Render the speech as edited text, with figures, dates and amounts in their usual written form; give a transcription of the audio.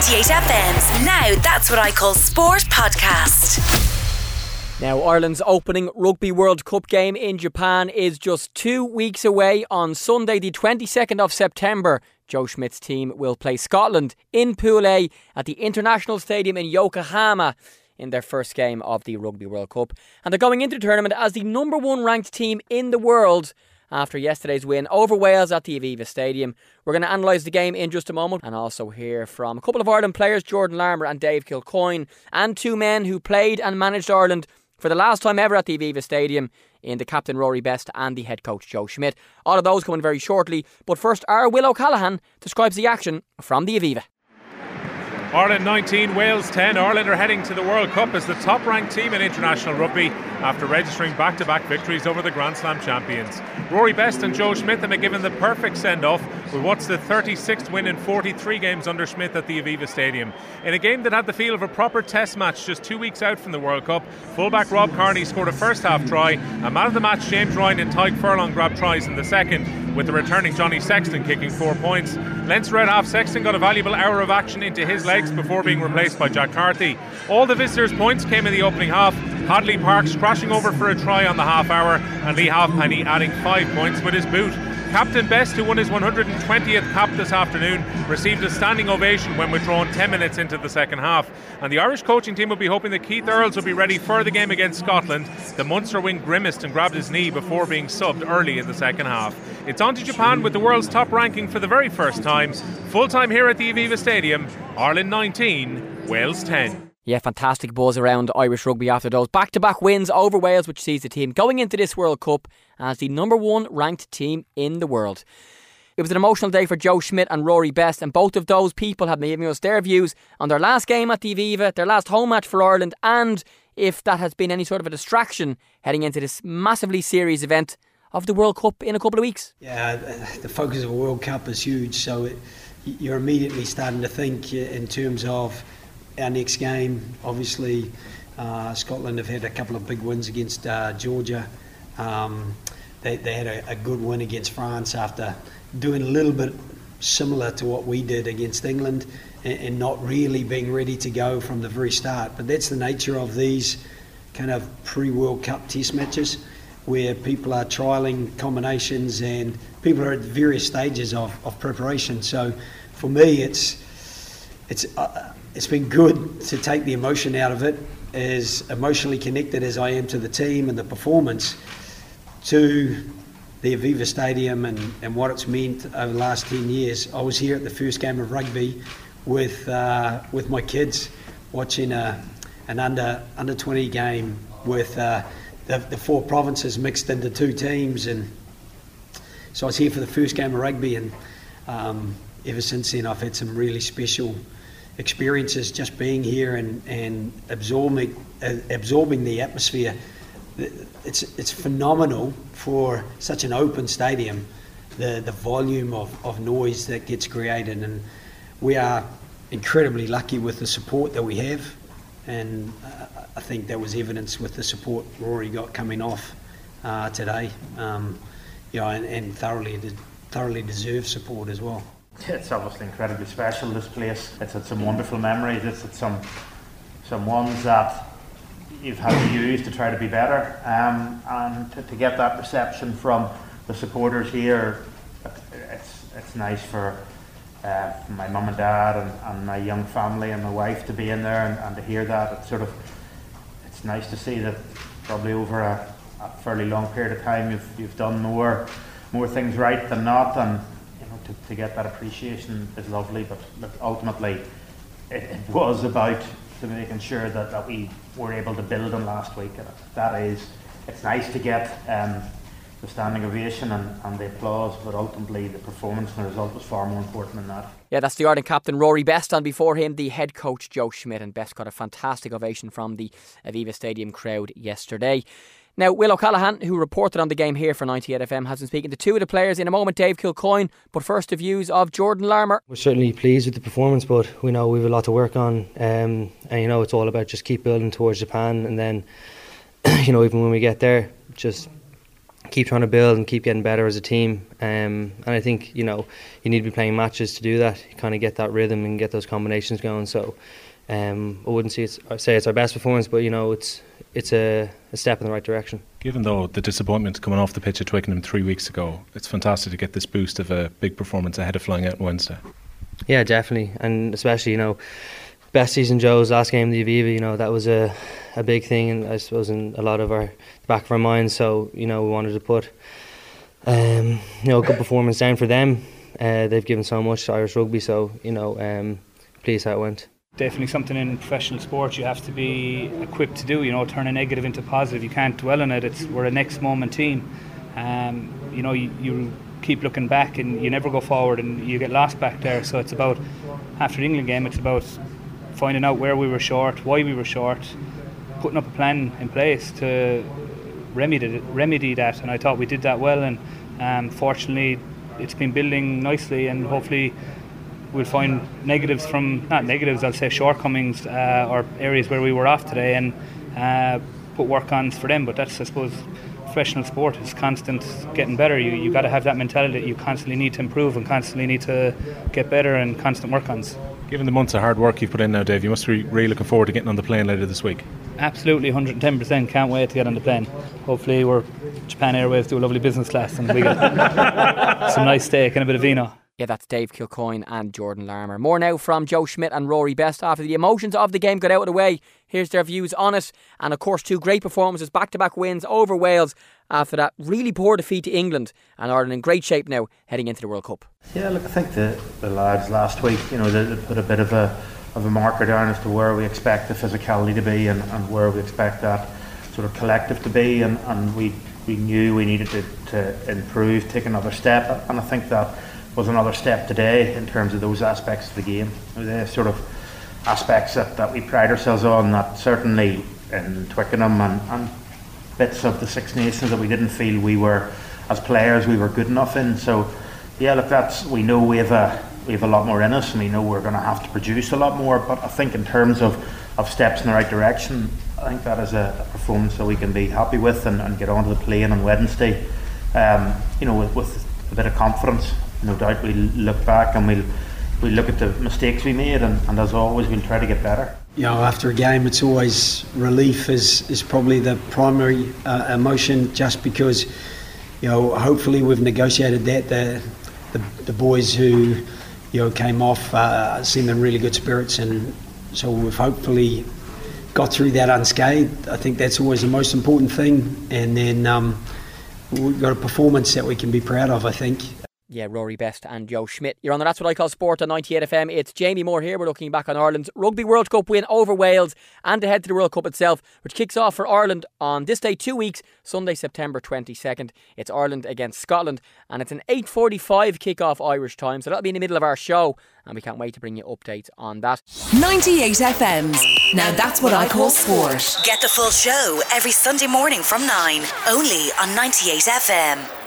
98 FM's Now That's What I Call Sport podcast. Now, Ireland's opening Rugby World Cup game in Japan is just 2 weeks away. On Sunday, the 22nd of September, Joe Schmidt's team will play Scotland in Pool A at the International Stadium in Yokohama in their first game of the Rugby World Cup. And they're going into the tournament as the number one ranked team in the world after yesterday's win over Wales at the Aviva Stadium. We're going to analyse the game in just a moment and also hear from a couple of Ireland players, Jordan Larmour and Dave Kilcoyne, and two men who played and managed Ireland for the last time ever at the Aviva Stadium in the captain Rory Best and the head coach Joe Schmidt. All of those coming very shortly, but first our Will O'Callaghan describes the action from the Aviva. Ireland 19, Wales 10. Ireland are heading to the World Cup as the top-ranked team in international rugby after registering back-to-back victories over the Grand Slam champions. Rory Best and Joe Schmidt have been given the perfect send-off with what's the 36th win in 43 games under Schmidt at the Aviva Stadium. In a game that had the feel of a proper test match just 2 weeks out from the World Cup, fullback Rob Kearney scored a first-half try, and man of the match James Ryan and Tyke Furlong grabbed tries in the second, with the returning Johnny Sexton kicking 4 points. Leinster at half, Sexton got a valuable hour of action into his legs before being replaced by Jack Carthy. All the visitors' points came in the opening half. Hadley Parks crashing over for a try on the half hour, and Lee Halfpenny adding 5 points with his boot. Captain Best, who won his 120th cap this afternoon, received a standing ovation when withdrawn 10 minutes into the second half. And the Irish coaching team will be hoping that Keith Earls will be ready for the game against Scotland. The Munster wing grimaced and grabbed his knee before being subbed early in the second half. It's on to Japan with the world's top ranking for the very first time. Full time here at the Aviva Stadium. Ireland 19, Wales 10. Yeah, fantastic buzz around Irish rugby after those back-to-back wins over Wales, which sees the team going into this World Cup as the number one ranked team in the world. It was an emotional day for Joe Schmidt and Rory Best, and both of those people have been giving us their views on their last game at the Aviva, their last home match for Ireland, and if that has been any sort of a distraction heading into this massively serious event of the World Cup in a couple of weeks. Yeah, the focus of a World Cup is huge, so you're immediately starting to think in terms of our next game. Obviously, Scotland have had a couple of big wins against Georgia. They had a good win against France after doing a little bit similar to what we did against England and not really being ready to go from the very start. But that's the nature of these kind of pre-World Cup test matches, where people are trialling combinations and people are at various stages of preparation. So for me, it's been good to take the emotion out of it, as emotionally connected as I am to the team and the performance, to the Aviva Stadium and what it's meant over the last 10 years. I was here at the first game of rugby with my kids, watching an under 20 game with the four provinces mixed into two teams, and so I was here for the first game of rugby, and ever since then I've had some really special experiences just being here and absorbing the atmosphere. It's phenomenal for such an open stadium, the volume of noise that gets created, and we are incredibly lucky with the support that we have, and I think that was evidence with the support Rory got coming off today, and thoroughly deserved support as well. It's obviously incredibly special, this place. It's had some wonderful memories. It's had some ones that you've had to use to try to be better, and to get that reception from the supporters here, it's nice for my mum and dad and my young family and my wife to be in there and to hear that. It's nice to see that probably over a fairly long period of time you've done more things right than not, and to get that appreciation is lovely. But ultimately it was about making sure that we were able to build on last week, and it's nice to get the standing ovation and the applause, but ultimately the performance and the result was far more important than that. Yeah, that's the Ireland captain Rory Best, and before him the head coach Joe Schmidt, and Best got a fantastic ovation from the Aviva Stadium crowd yesterday. Now, Will O'Callaghan, who reported on the game here for 98 FM, has been speaking to two of the players in a moment, Dave Kilcoyne, but first the views of Jordan Larmour. We're certainly pleased with the performance, but we know we have a lot to work on, and it's all about just keep building towards Japan, and then even when we get there, just keep trying to build and keep getting better as a team. And I think, you know, you need to be playing matches to do that. You kind of get that rhythm and get those combinations going. So I wouldn't say it's our best performance, but, you know, it's a step in the right direction. Given though the disappointment coming off the pitch at Twickenham 3 weeks ago, it's fantastic to get this boost of a big performance ahead of flying out on Wednesday. Yeah, definitely, and especially, you know, best season Joe's last game in the Aviva, you know, that was a big thing, and I suppose in a lot of the back of our minds. So, you know, we wanted to put you know, a good performance down for them. They've given so much to Irish rugby, so, you know, pleased how it went. Definitely something in professional sport you have to be equipped to do, you know, turn a negative into positive. You can't dwell on it. We're a next moment team. You know, you keep looking back and you never go forward, and you get lost back there. So it's about, after the England game, it's about finding out where we were short, why we were short, putting up a plan in place to remedy that, and I thought we did that well, and fortunately it's been building nicely, and hopefully we'll find I'll say shortcomings or areas where we were off today, and put work on for them. But that's, I suppose, professional sport is constant getting better. You got to have that mentality that you constantly need to improve and constantly need to get better, and constant work-ons. Given the months of hard work you've put in now, Dave, you must be really looking forward to getting on the plane later this week. Absolutely, 110%. Can't wait to get on the plane. Hopefully Japan Airways do a lovely business class and we get some nice steak and a bit of vino. Yeah, that's Dave Kilcoyne and Jordan Larmour. More now from Joe Schmidt and Rory Best. After the emotions of the game got out of the way, here's their views on it. And of course, 2 great performances, back-to-back wins over Wales after that really poor defeat to England. And Ireland in great shape now heading into the World Cup. Yeah, look, I think the lads last week, you know, they put a bit of a marker down as to where we expect the physicality to be, and where we expect that sort of collective to be, and we knew we needed to improve, take another step, and I think that was another step today in terms of those aspects of the game. The sort of aspects that we pride ourselves on, that certainly in Twickenham and bits of the Six Nations that we didn't feel we were, as players, we were good enough in. So yeah, look, we know we have a lot more in us, and we know we're going to have to produce a lot more, but I think in terms of steps in the right direction, I think that is a performance that we can be happy with and get onto the plane on Wednesday, you know, with a bit of confidence. No doubt we'll look back and we'll look at the mistakes we made, and as always we'll try to get better. You know, after a game, it's always relief is probably the primary emotion, just because, you know, hopefully we've negotiated that. The boys who, you know, came off seem in really good spirits, and so we've hopefully got through that unscathed. I think that's always the most important thing, and then we've got a performance that we can be proud of, I think. Yeah, Rory Best and Joe Schmidt. You're on the That's What I Call Sport on 98 FM. It's Jamie Moore here. We're looking back on Ireland's Rugby World Cup win over Wales and ahead to the World Cup itself, which kicks off for Ireland on this day 2 weeks, Sunday, September 22nd. It's Ireland against Scotland, and it's an 8:45 kick-off Irish time, so that'll be in the middle of our show, and we can't wait to bring you updates on that. 98 FM's Now That's What I Call Sport. Get the full show every Sunday morning from 9, only on 98 FM.